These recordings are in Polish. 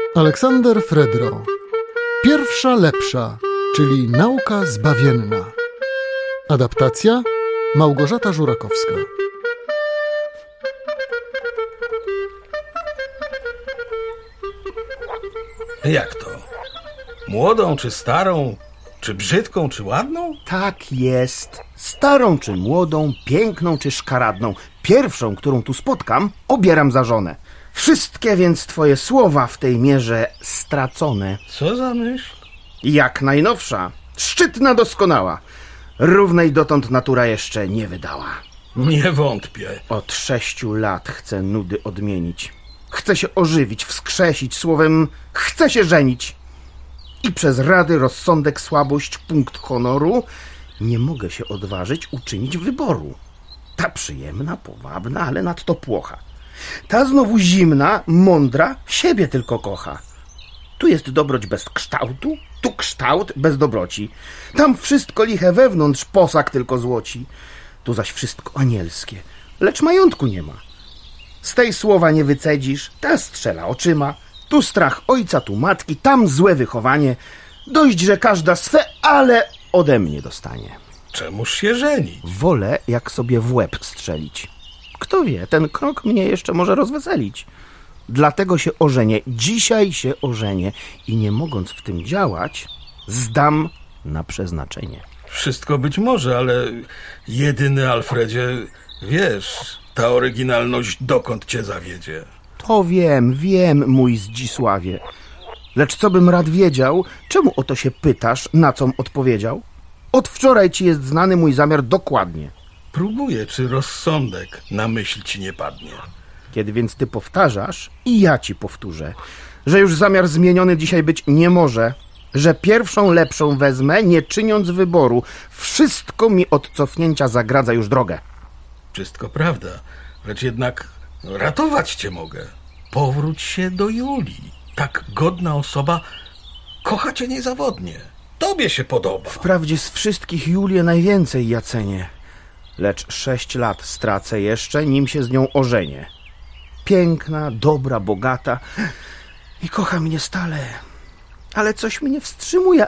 Aleksander Fredro. Pierwsza lepsza, czyli nauka zbawienna. Adaptacja Małgorzata Żurakowska. Jak to? Młodą czy starą? Czy brzydką czy ładną? Tak jest. Starą czy młodą, piękną czy szkaradną. Pierwszą, którą tu spotkam, obieram za żonę. Wszystkie więc twoje słowa w tej mierze stracone. Co za myśl? Jak najnowsza, szczytna, doskonała. Równej dotąd natura jeszcze nie wydała. Nie wątpię. Od 6 lat chcę nudy odmienić. Chcę się ożywić, wskrzesić, słowem chcę się żenić. I przez rady, rozsądek, słabość, punkt honoru nie mogę się odważyć uczynić wyboru. Ta przyjemna, powabna, ale nadto płocha. Ta znowu zimna, mądra, siebie tylko kocha. Tu jest dobroć bez kształtu, tu kształt bez dobroci. Tam wszystko liche wewnątrz, posag tylko złoci. Tu zaś wszystko anielskie, lecz majątku nie ma. Z tej słowa nie wycedzisz, ta strzela oczyma. Tu strach ojca, tu matki, tam złe wychowanie. Dość, że każda swe, ale ode mnie dostanie. Czemuż się żeni? Wolę, jak sobie w łeb strzelić. Kto wie, ten krok mnie jeszcze może rozweselić. Dlatego się ożenię, dzisiaj się ożenię i nie mogąc w tym działać, zdam na przeznaczenie. Wszystko być może, ale jedyny Alfredzie, wiesz, ta oryginalność dokąd cię zawiedzie. To wiem, mój Zdzisławie. Lecz co bym rad wiedział, czemu o to się pytasz, na com odpowiedział? Od wczoraj ci jest znany mój zamiar dokładnie. Próbuję, czy rozsądek na myśl ci nie padnie. Kiedy więc ty powtarzasz, i ja ci powtórzę, że już zamiar zmieniony dzisiaj być nie może, że pierwszą lepszą wezmę, nie czyniąc wyboru. Wszystko mi od cofnięcia zagradza już drogę. Wszystko prawda, lecz jednak ratować cię mogę. Powróć się do Julii. Tak godna osoba kocha cię niezawodnie. Tobie się podoba. Wprawdzie z wszystkich Julię najwięcej ja cenię, lecz 6 lat stracę jeszcze, nim się z nią ożenię. Piękna, dobra, bogata i kocha mnie stale. Ale coś mnie wstrzymuje,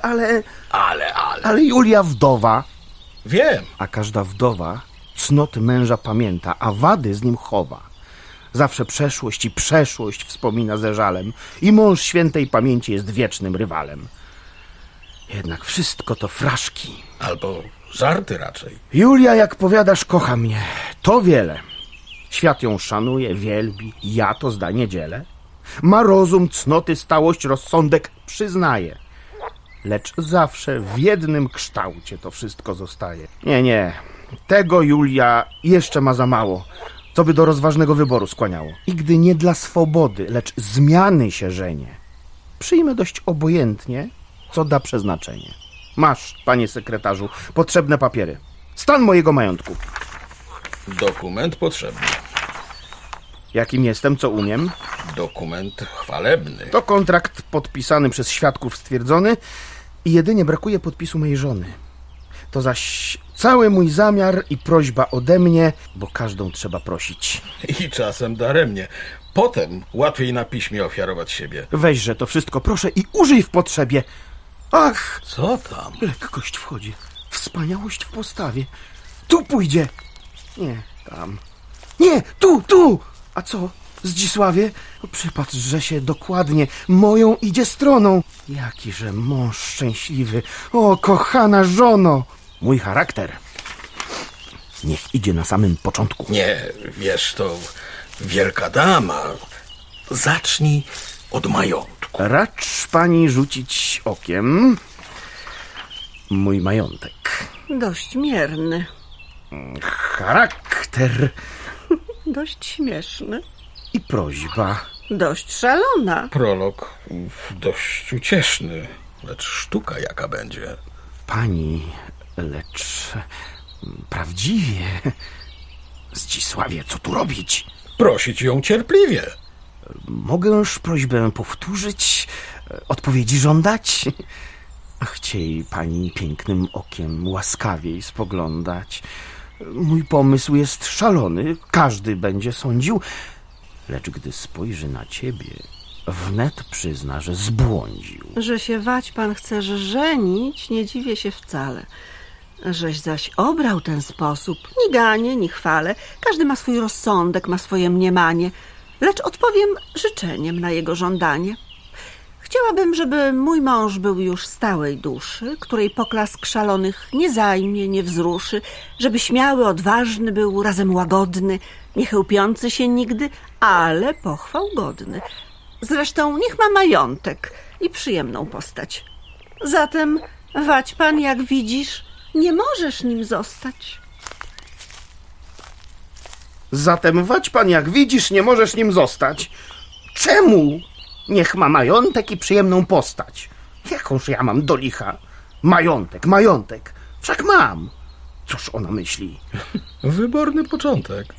ale Julia wdowa. Wiem. A każda wdowa cnoty męża pamięta, a wady z nim chowa. Zawsze przeszłość i przeszłość wspomina ze żalem i mąż świętej pamięci jest wiecznym rywalem. Jednak wszystko to fraszki. Albo żarty raczej. Julia, jak powiadasz, kocha mnie. To wiele. Świat ją szanuje, wielbi. Ja to zdanie dzielę. Ma rozum, cnoty, stałość, rozsądek, przyznaje. Lecz zawsze w jednym kształcie to wszystko zostaje. Nie. Tego Julia jeszcze ma za mało, co by do rozważnego wyboru skłaniało. I gdy nie dla swobody, lecz zmiany się żenie, przyjmę dość obojętnie, co da przeznaczenie. Masz, panie sekretarzu, potrzebne papiery. Stan mojego majątku. Dokument potrzebny. Jakim jestem, co umiem? Dokument chwalebny. To kontrakt podpisany przez świadków stwierdzony i jedynie brakuje podpisu mej żony. To zaś cały mój zamiar i prośba ode mnie, bo każdą trzeba prosić. I czasem daremnie. Potem łatwiej na piśmie ofiarować siebie. Weźże to wszystko, proszę, i użyj w potrzebie. Ach! Co tam? Lekkość wchodzi, wspaniałość w postawie. Tu pójdzie. Nie, tam. Nie, tu! A co, Zdzisławie? Przypatrz się dokładnie. Moją idzie stroną. Jakiże mąż szczęśliwy. O, kochana żono. Mój charakter niech idzie na samym początku. Nie, wiesz, to wielka dama. Zacznij od majątku. Racz pani rzucić okiem mój majątek. Dość mierny. Charakter Dość śmieszny. i prośba. Dość szalona. Prolog dość ucieszny, lecz sztuka jaka będzie. Pani, lecz prawdziwie. Zdzisławie, co tu robić? Prosić ją cierpliwie. Mogęż prośbę powtórzyć? Odpowiedzi żądać? Chciej pani pięknym okiem łaskawiej spoglądać. Mój pomysł jest szalony, każdy będzie sądził, lecz gdy spojrzy na ciebie, wnet przyzna, że zbłądził. Że się Waćpan chcesz żenić, nie dziwię się wcale. Żeś zaś obrał ten sposób, ni ganie, ni chwale. Każdy ma swój rozsądek, ma swoje mniemanie, lecz odpowiem życzeniem na jego żądanie. Chciałabym, żeby mój mąż był już stałej duszy, której poklask szalonych nie zajmie, nie wzruszy, żeby śmiały, odważny był, razem łagodny, nie chełpiący się nigdy, ale pochwał godny. Zresztą niech ma majątek i przyjemną postać. Zatem, Waćpan, jak widzisz, nie możesz nim zostać. Zatem, Waćpan, jak widzisz, nie możesz nim zostać. Czemu? Niech ma majątek i przyjemną postać. Jakąż ja mam do licha? Majątek. Wszak mam. Cóż ona myśli? Wyborny początek.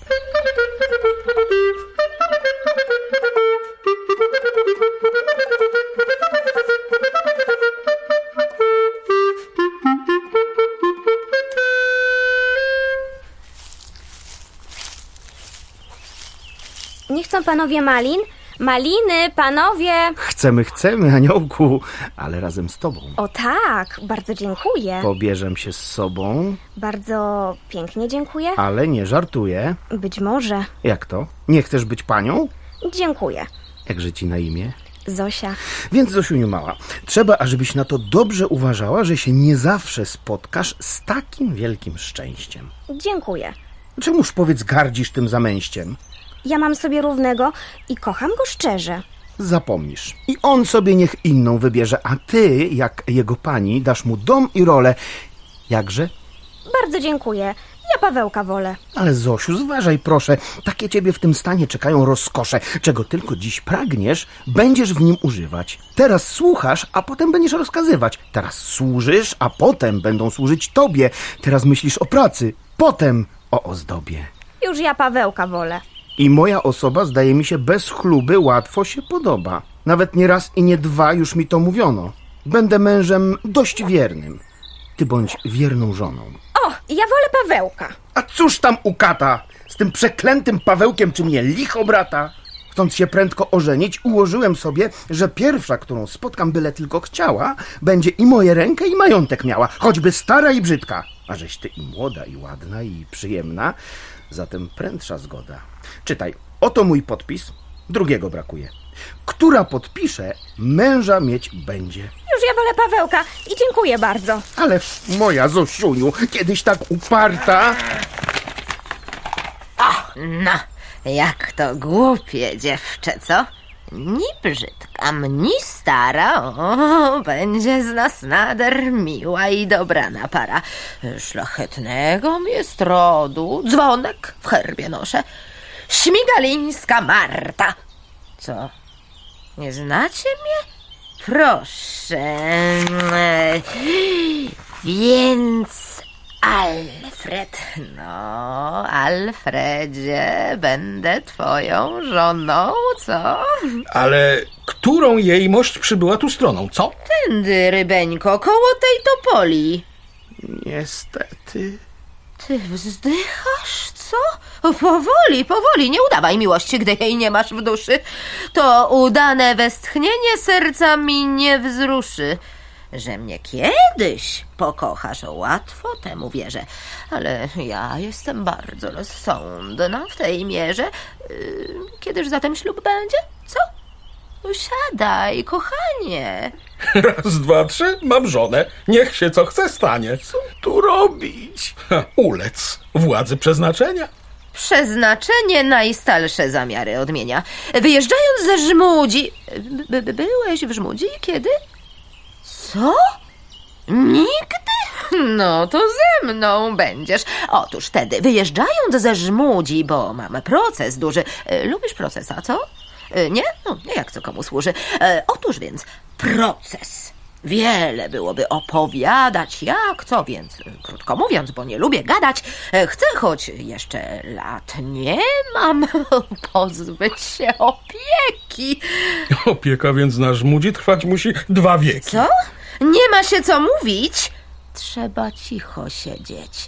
Nie chcą panowie malin? Maliny, panowie! Chcemy, aniołku, ale razem z tobą. O tak, bardzo dziękuję. Pobierzem się z sobą, Bardzo pięknie dziękuję. ale nie żartuję. Być może. Jak to? Nie chcesz być panią? Dziękuję. Jakże ci na imię? Zosia. Więc, Zosiuniu mała, trzeba, ażebyś na to dobrze uważała, że się nie zawsze spotkasz z takim wielkim szczęściem. Dziękuję. Czemuż, powiedz, gardzisz tym zamęściem? Ja mam sobie równego i kocham go szczerze. Zapomnisz. I on sobie niech inną wybierze, a ty, jak jego pani, dasz mu dom i rolę. Jakże? Bardzo dziękuję. Ja Pawełka wolę. Ale Zosiu, zważaj proszę, takie ciebie w tym stanie czekają rozkosze. Czego tylko dziś pragniesz, będziesz w nim używać. Teraz słuchasz, a potem będziesz rozkazywać. Teraz służysz, a potem będą służyć tobie. Teraz myślisz o pracy, potem o ozdobie. Już ja Pawełka wolę. I moja osoba, zdaje mi się, bez chluby łatwo się podoba. Nawet nie raz i nie dwa już mi to mówiono. Będę mężem dość wiernym. Ty bądź wierną żoną. O, ja wolę Pawełka. A cóż tam u kata? Z tym przeklętym Pawełkiem czy mnie licho brata? Chcąc się prędko ożenić, ułożyłem sobie, że pierwsza, którą spotkam, byle tylko chciała, będzie i moje rękę i majątek miała, choćby stara i brzydka. A żeś ty i młoda, i ładna, i przyjemna, zatem prędsza zgoda. Czytaj, oto mój podpis, drugiego brakuje. Która podpisze, męża mieć będzie. Już ja wolę Pawełka i dziękuję bardzo. Ależ moja Zosiuniu, kiedyś tak uparta... No, jak to głupie dziewczę, co? Ni brzydka, ni stara, o, będzie z nas nader miła i dobrana para. Szlachetnego jest rodu, dzwonek w herbie noszę, śmigalińska Marta. Co, nie znacie mnie? Proszę, więc... Alfred, no, Alfredzie, będę twoją żoną, co? Ale którą jejmość przybyła tu stroną, co? Tędy, rybeńko, koło tej topoli. Niestety... Ty wzdychasz, co? O, powoli, nie udawaj miłości, gdy jej nie masz w duszy. To udane westchnienie serca mi nie wzruszy. Że mnie kiedyś pokochasz, łatwo temu wierzę, ale ja jestem bardzo rozsądna w tej mierze. Kiedyż zatem ślub będzie? Co? Siadaj, kochanie. Raz, dwa, trzy, mam żonę. Niech się co chce stanie. Co tu robić? Ulec władzy przeznaczenia. Przeznaczenie najstalsze zamiary odmienia. Wyjeżdżając ze Żmudzi... Byłeś w Żmudzi kiedy? Co? Nigdy? No to ze mną będziesz. Otóż wtedy, wyjeżdżając ze Żmudzi, bo mamy proces duży. Lubisz procesa, co? Nie? No, nie jak co komu służy. Otóż więc, proces. Wiele byłoby opowiadać, jak co, więc krótko mówiąc, bo nie lubię gadać, chcę, choć jeszcze lat nie mam, pozbyć się opieki. Opieka więc na Żmudzi trwać musi 2 wieki. Co? Nie ma się co mówić. Trzeba cicho siedzieć.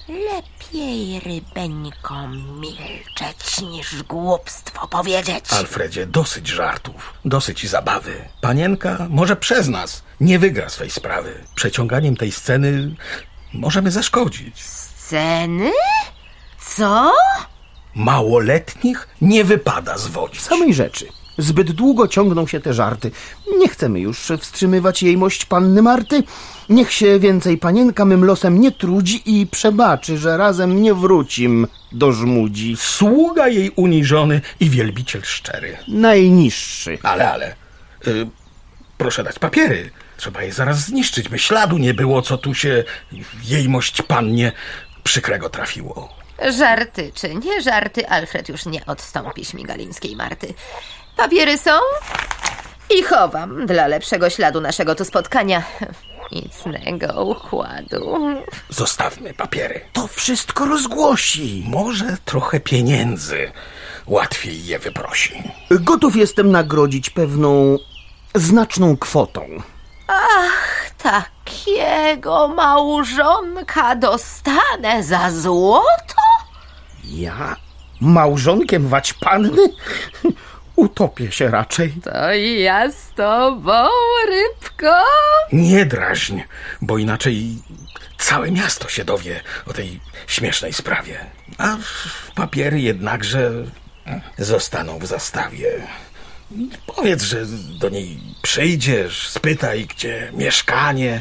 Lepiej, rybeńko, milczeć niż głupstwo powiedzieć. Alfredzie, dosyć żartów, dosyć zabawy. Panienka może przez nas nie wygra swej sprawy. Przeciąganiem tej sceny możemy zaszkodzić. Sceny? Co? Małoletnich nie wypada zwodzić. Samej rzeczy. Zbyt długo ciągną się te żarty. Nie chcemy już wstrzymywać jejmość panny Marty. Niech się więcej panienka mym losem nie trudzi i przebaczy, że razem nie wrócim do żmudzi. Sługa jej uniżony i wielbiciel szczery. Najniższy. Ale, proszę dać papiery. Trzeba je zaraz zniszczyć, by śladu nie było, co tu się jejmość pannie przykrego trafiło. Żarty czy nie żarty, Alfred już nie odstąpi śmigalińskiej Marty. Papiery są i chowam dla lepszego śladu naszego tu spotkania. Nicnego układu. Zostawmy papiery. To wszystko rozgłosi. Może trochę pieniędzy łatwiej je wyprosi. Gotów jestem nagrodzić pewną znaczną kwotą. Ach, takiego małżonka dostanę za złoto? Ja? Małżonkiem wać panny? Utopię się raczej. To ja z tobą, rybko? Nie draźń, bo inaczej całe miasto się dowie o tej śmiesznej sprawie. A papiery jednakże zostaną w zastawie. Powiedz, że do niej przyjdziesz, spytaj, gdzie mieszkanie.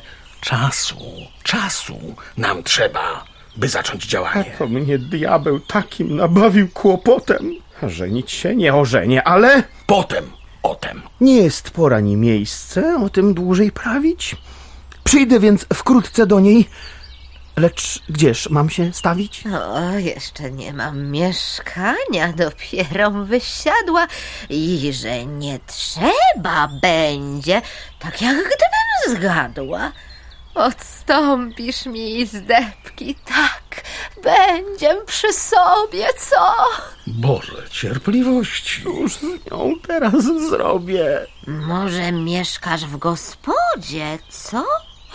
Czasu nam trzeba, by zacząć działanie. To mnie diabeł takim nabawił kłopotem. Żenić się nie ożenię, ale... Potem o tem. Nie jest pora ni miejsce o tym dłużej prawić. Przyjdę więc wkrótce do niej. Lecz gdzież mam się stawić? O, jeszcze nie mam mieszkania, dopiero wysiadła i że nie trzeba będzie, tak jak gdybym zgadła. Odstąpisz mi z depki, tak, będziem przy sobie, co? Boże, cierpliwości. Cóż z nią teraz zrobię? Może mieszkasz w gospodzie, co?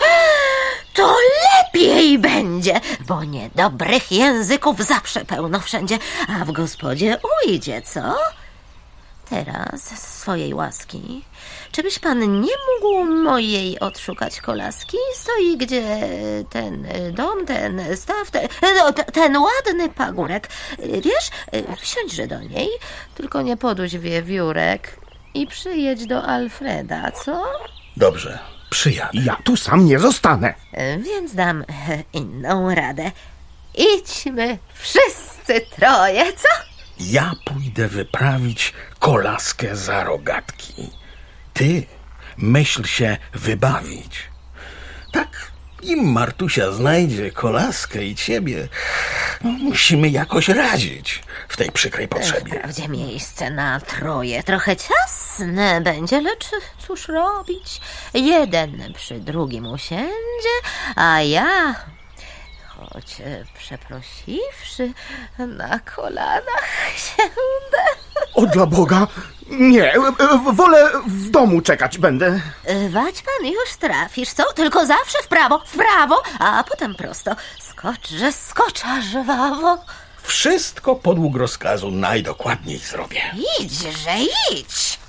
To lepiej będzie, bo niedobrych języków zawsze pełno wszędzie, a w gospodzie ujdzie, co? Teraz z swojej łaski, czy byś pan nie mógł mojej odszukać kolaski? Stoi gdzie ten dom, ten staw, ten ładny pagórek. Wiesz, wsiądźże do niej, tylko nie poduś wiewiórek i przyjedź do Alfreda, co? Dobrze, przyjadę. Ja tu sam nie zostanę. Więc dam inną radę. Idźmy wszyscy troje, co? Ja pójdę wyprawić kolaskę za rogatki. Ty myśl się wybawić. Tak, im Martusia znajdzie kolaskę i ciebie, musimy jakoś radzić w tej przykrej potrzebie. Wprawdzie miejsce na troje trochę ciasne będzie, lecz cóż robić? Jeden przy drugim usiędzie, a ja, choć przeprosiwszy, na kolanach siędę. O dla Boga, nie, wolę w domu czekać będę. Wać pan już trafisz, co? Tylko zawsze w prawo, a potem prosto. Skocz, a żwawo. Wszystko podług rozkazu najdokładniej zrobię. Idźże, idź.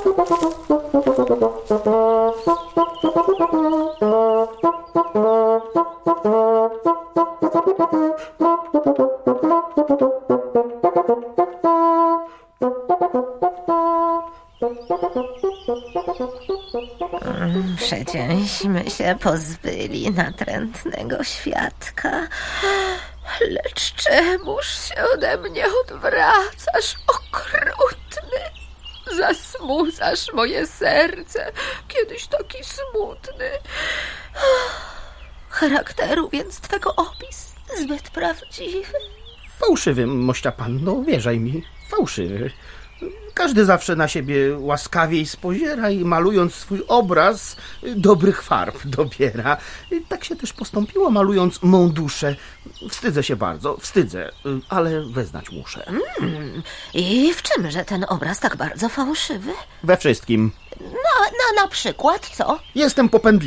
Przecieżśmy się pozbyli natrętnego świadka. Lecz czemuż się ode mnie odwracasz, okrutny? Zasmucasz moje serce, kiedyś taki smutny. Charakteru więc twego opis zbyt prawdziwy. Fałszywy, mościa panno, wierzaj mi, fałszywy. Każdy zawsze na siebie łaskawiej spoziera i malując swój obraz dobrych farb dobiera. Tak się też postąpiło, malując mą duszę. Wstydzę się bardzo, ale wyznać muszę. I w czymże ten obraz tak bardzo fałszywy? We wszystkim. Na przykład co? Jestem popędliwy.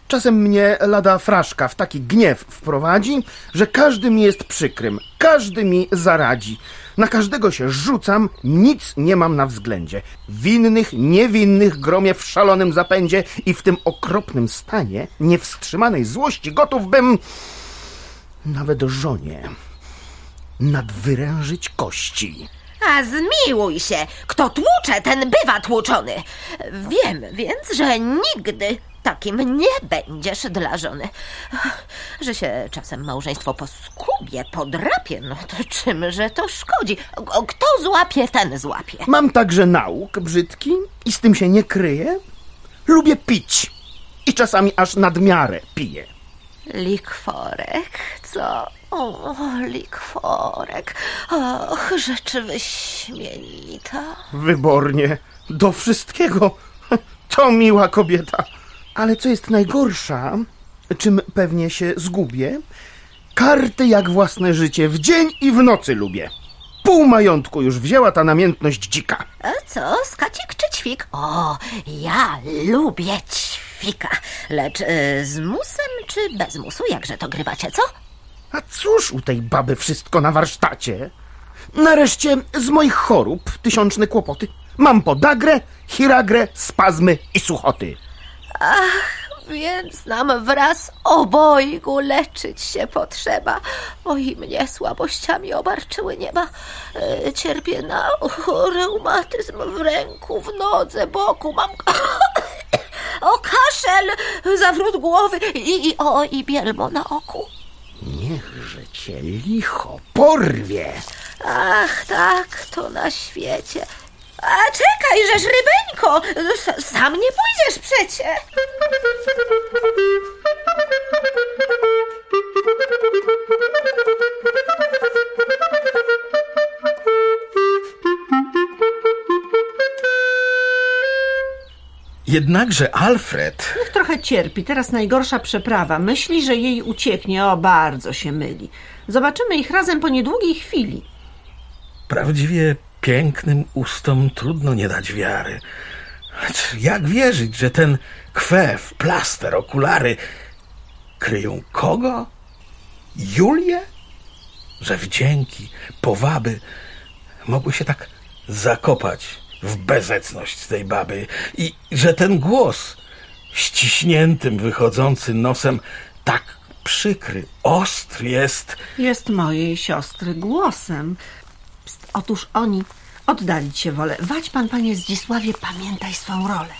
Czasem mnie lada fraszka w taki gniew wprowadzi, że każdy mi jest przykrym, każdy mi zaradzi. Na każdego się rzucam, nic nie mam na względzie. Winnych, niewinnych gromię w szalonym zapędzie i w tym okropnym stanie niewstrzymanej złości gotów bym nawet żonie nadwyrężyć kości. A zmiłuj się! Kto tłucze, ten bywa tłuczony. Wiem więc, że nigdy takim nie będziesz dla żony. Że się czasem małżeństwo poskubie, podrapie, no to czymże to szkodzi? Kto złapie, ten złapie. Mam także nauk brzydki i z tym się nie kryję. Lubię pić i czasami aż nadmiarę piję. Likworek, co? O, likworek. Och, rzecz wyśmienita. Wybornie, do wszystkiego. To miła kobieta. Ale co jest najgorsza, czym pewnie się zgubię, karty jak własne życie w dzień i w nocy lubię. Pół majątku już wzięła ta namiętność dzika. A co, skacik czy ćwik? O, ja lubię ćwika. Lecz z musem czy bez musu? Jakże to grywacie, co? A cóż u tej baby wszystko na warsztacie? Nareszcie z moich chorób tysiączne kłopoty. Mam podagrę, chiragrę, spazmy i suchoty. Ach, więc nam wraz obojgu leczyć się potrzeba. Oj, mnie słabościami obarczyły nieba. Cierpię na reumatyzm w ręku, w nodze, boku. Mam o kaszel, zawrót głowy i bielmo na oku. Niechże cię licho porwie. Ach, tak, to na świecie. A czekaj, żeż rybeńko, sam nie pójdziesz przecie. Jednakże Alfred... Niech trochę cierpi, teraz najgorsza przeprawa. Myśli, że jej ucieknie, o bardzo się myli. Zobaczymy ich razem po niedługiej chwili. Prawdziwie pięknym ustom trudno nie dać wiary. Lecz jak wierzyć, że ten kwef, plaster, okulary kryją kogo? Julię? Że wdzięki, powaby mogły się tak zakopać w bezecność tej baby i że ten głos ściśniętym, wychodzący nosem tak przykry, ostry jest... Jest mojej siostry głosem. Pst, otóż oni oddalić się wolę. Wać pan, panie Zdzisławie, pamiętaj swą rolę.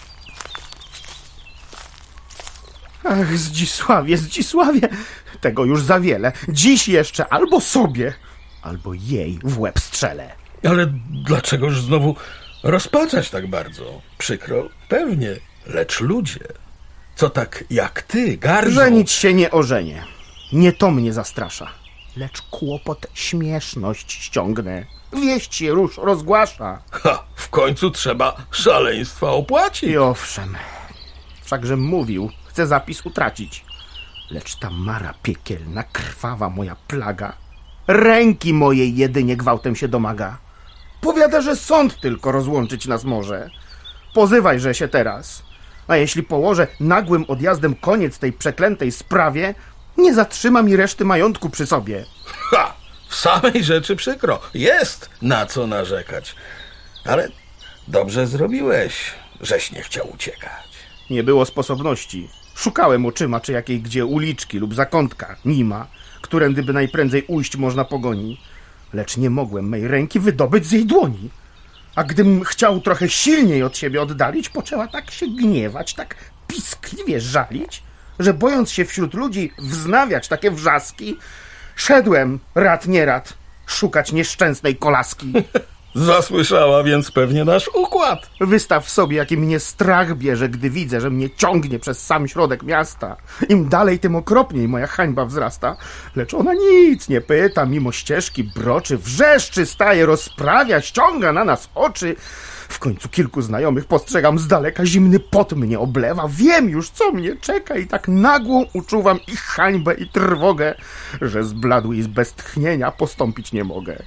Ach, Zdzisławie, tego już za wiele. Dziś jeszcze albo sobie, albo jej w łeb strzelę. Ale dlaczegoż znowu rozpaczać tak bardzo? Przykro, pewnie, lecz ludzie, co tak jak ty gardzą... Żenić się nie ożenię. Nie to mnie zastrasza. Lecz kłopot śmieszność ściągnę. Wieść się róż rozgłasza. Ha, w końcu trzeba szaleństwa opłacić. I owszem, wszakżem mówił, chcę zapis utracić. Lecz ta mara piekielna, krwawa moja plaga, ręki mojej jedynie gwałtem się domaga. Powiada, że sąd tylko rozłączyć nas może. Pozywajże się teraz. A jeśli położę nagłym odjazdem koniec tej przeklętej sprawie, nie zatrzyma mi reszty majątku przy sobie. Ha! W samej rzeczy przykro. Jest na co narzekać. Ale dobrze zrobiłeś, żeś nie chciał uciekać. Nie było sposobności. Szukałem oczyma, czy jakiej gdzie uliczki lub zakątka, nima, którędy by najprędzej ujść można pogoni. Lecz nie mogłem mej ręki wydobyć z jej dłoni. A gdym chciał trochę silniej od siebie oddalić, poczęła tak się gniewać, tak piskliwie żalić, że bojąc się wśród ludzi wznawiać takie wrzaski, szedłem, rad nie rad, szukać nieszczęsnej kolaski. Zasłyszała więc pewnie nasz układ. Wystaw sobie, jaki mnie strach bierze, gdy widzę, że mnie ciągnie przez sam środek miasta. Im dalej, tym okropniej moja hańba wzrasta. Lecz ona nic nie pyta, mimo ścieżki broczy, wrzeszczy, staje, rozprawia, ściąga na nas oczy. W końcu kilku znajomych postrzegam z daleka, zimny pot mnie oblewa. Wiem już, co mnie czeka i tak nagłą uczuwam ich hańbę i trwogę, że zbladły i bez tchnienia postąpić nie mogę.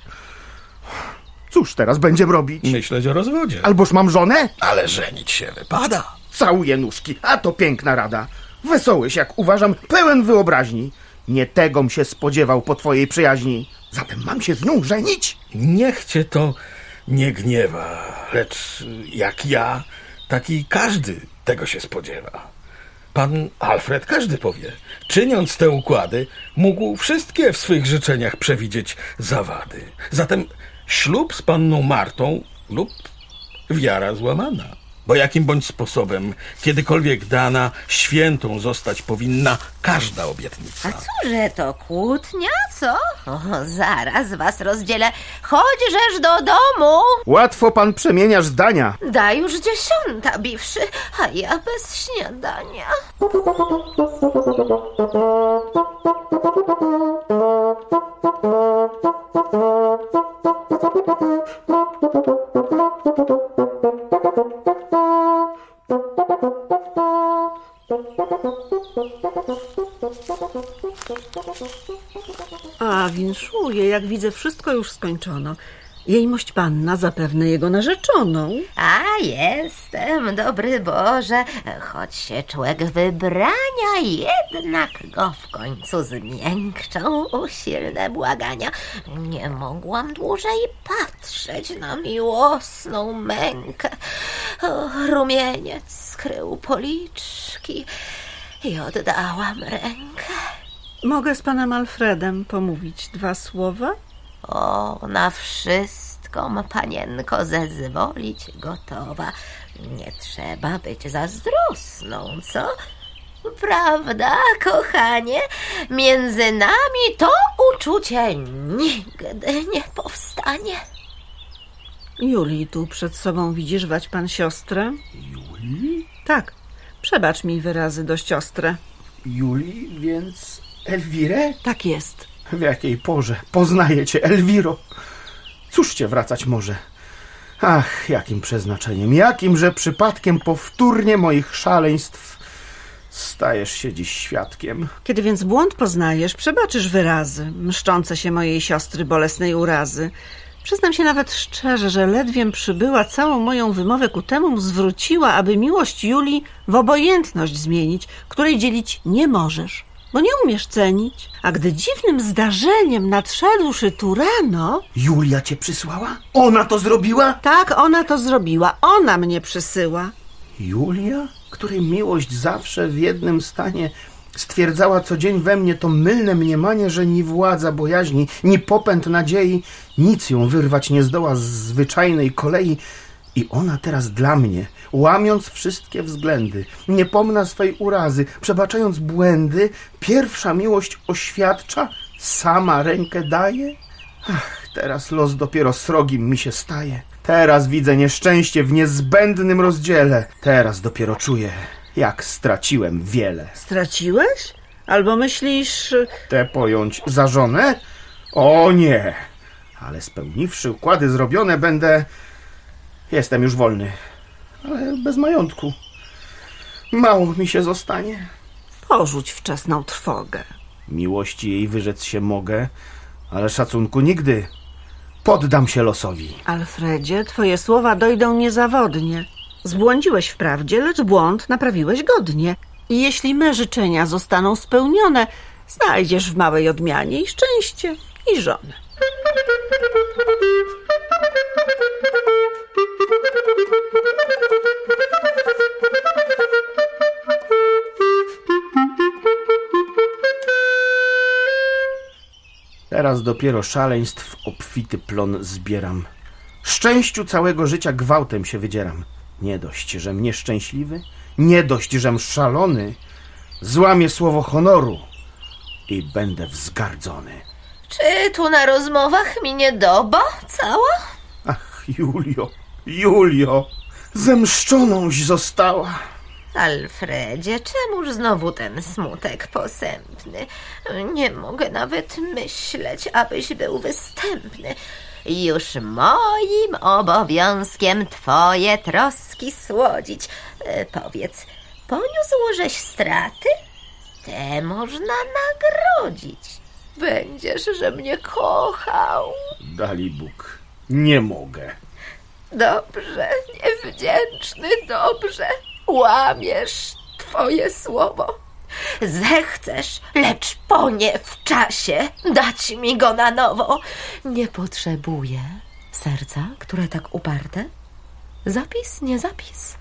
Cóż teraz będziemy robić? Myśleć o rozwodzie. Alboż mam żonę? Ale żenić się wypada. Całuję nóżki, a to piękna rada. Wesołyś, jak uważam, pełen wyobraźni. Nie tegom się spodziewał po twojej przyjaźni. Zatem mam się z nią żenić? Niech cię to nie gniewa, lecz jak ja, taki każdy tego się spodziewa. Pan Alfred, każdy powie, czyniąc te układy, mógł wszystkie w swych życzeniach przewidzieć zawady. Zatem ślub z panną Martą lub wiara złamana. Bo jakim bądź sposobem, kiedykolwiek dana, świętą zostać powinna każda obietnica. A cóże to, kłótnia, co? O, zaraz was rozdzielę. Chodźżeż do domu. Łatwo pan przemieniasz zdania. Daj już 10 biwszy, a ja bez śniadania. A, winszuje, jak widzę, wszystko już skończono. Jejmość panna zapewne jego narzeczoną. A jestem, dobry Boże, choć się człek wybrania, jednak go w końcu zmiękczą usilne błagania. Nie mogłam dłużej patrzeć na miłosną mękę. O, rumieniec skrył policzki i oddałam rękę. Mogę z panem Alfredem pomówić 2 słowa? O, na wszystko, panienko, zezwolić gotowa. Nie trzeba być zazdrosną, co? Prawda, kochanie? Między nami to uczucie nigdy nie powstanie. Julii tu przed sobą widzi żwać pan siostrę? Julii? Tak, przebacz mi wyrazy do siostry. Julii, więc Elwirę? Tak jest. W jakiej porze poznaję cię, Elwiro? Cóż cię wracać może? Ach, jakim przeznaczeniem, jakimże przypadkiem powtórnie moich szaleństw stajesz się dziś świadkiem. Kiedy więc błąd poznajesz, przebaczysz wyrazy, mszczące się mojej siostry bolesnej urazy. Przyznam się nawet szczerze, że ledwiem przybyła, całą moją wymowę ku temu zwróciła, aby miłość Julii w obojętność zmienić, której dzielić nie możesz, bo nie umiesz cenić. A gdy dziwnym zdarzeniem nadszedłszy tu rano... Julia cię przysłała? Ona to zrobiła? Tak, ona to zrobiła. Ona mnie przysyła. Julia, której miłość zawsze w jednym stanie stwierdzała co dzień we mnie to mylne mniemanie, że ni władza bojaźni, ni popęd nadziei nic ją wyrwać nie zdoła z zwyczajnej kolei. I ona teraz dla mnie, łamiąc wszystkie względy, nie pomna swej urazy, przebaczając błędy, pierwsza miłość oświadcza, sama rękę daje? Ach, teraz los dopiero srogim mi się staje. Teraz widzę nieszczęście w niezbędnym rozdziele. Teraz dopiero czuję, jak straciłem wiele. Straciłeś? Albo myślisz... Tę pojąć za żonę? O nie! Ale spełniwszy układy zrobione, Jestem już wolny, ale bez majątku. Mało mi się zostanie. Porzuć wczesną trwogę. Miłości jej wyrzec się mogę, ale szacunku nigdy. Poddam się losowi. Alfredzie, twoje słowa dojdą niezawodnie. Zbłądziłeś wprawdzie, lecz błąd naprawiłeś godnie. I jeśli me życzenia zostaną spełnione, znajdziesz w małej odmianie i szczęście, i żonę. Teraz dopiero szaleństw obfity plon zbieram. Szczęściu całego życia gwałtem się wydzieram. Nie dość, żem nieszczęśliwy, nie dość, żem szalony, złamię słowo honoru i będę wzgardzony. Czy tu na rozmowach mi nie doba cała? Ach, Julio, zemszczonąś została. Alfredzie, czemuż znowu ten smutek posępny? Nie mogę nawet myśleć, abyś był występny. Już moim obowiązkiem twoje troski słodzić. Powiedz, poniósłżeś straty? Te można nagrodzić. Będziesz, że mnie kochał. Dali Bóg, nie mogę. Dobrze, niewdzięczny, dobrze. Łamiesz twoje słowo. Zechcesz, lecz po nie w czasie dać mi go na nowo. Nie potrzebuję serca, które tak uparte. Zapis, nie zapis.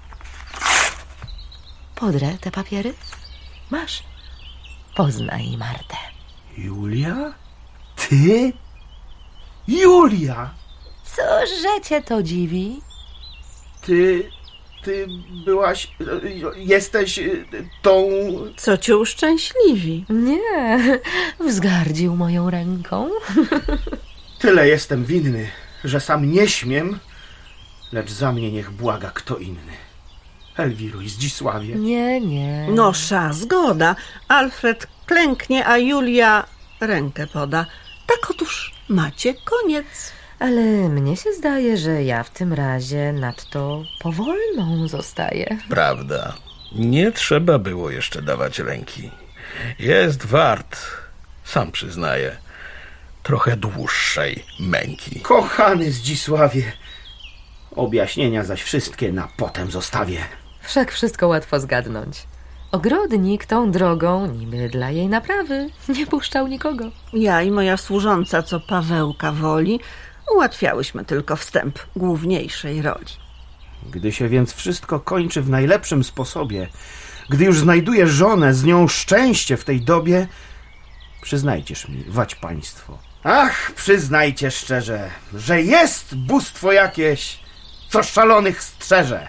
Podrę te papiery. Masz. Poznaj Martę. Julia? Ty? Julia! Cóżże cię to dziwi? Ty byłaś... Jesteś tą... Co cię uszczęśliwi? Nie, wzgardził moją ręką. Tyle jestem winny, że sam nie śmiem, lecz za mnie niech błaga kto inny. Elwiruj, Zdzisławie. Nie. Nosza, zgoda. Alfred klęknie, a Julia rękę poda. Tak otóż macie koniec. Ale mnie się zdaje, że ja w tym razie nadto powolną zostaję. Prawda. Nie trzeba było jeszcze dawać ręki. Jest wart, sam przyznaję, trochę dłuższej męki. Kochany Zdzisławie, objaśnienia zaś wszystkie na potem zostawię. Wszak wszystko łatwo zgadnąć. Ogrodnik tą drogą, niby dla jej naprawy, nie puszczał nikogo. Ja i moja służąca, co Pawełka woli, ułatwiałyśmy tylko wstęp główniejszej roli. Gdy się więc wszystko kończy w najlepszym sposobie, gdy już znajduję żonę, z nią szczęście w tej dobie, przyznajcież mi, wać państwo. Ach, przyznajcie szczerze, że jest bóstwo jakieś, co szalonych strzeże.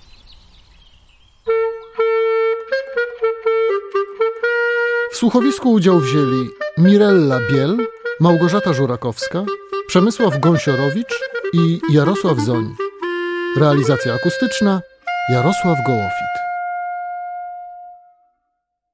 W słuchowisku udział wzięli Mirella Biel, Małgorzata Żurakowska, Przemysław Gąsiorowicz i Jarosław Zoń. Realizacja akustyczna Jarosław Gołofit.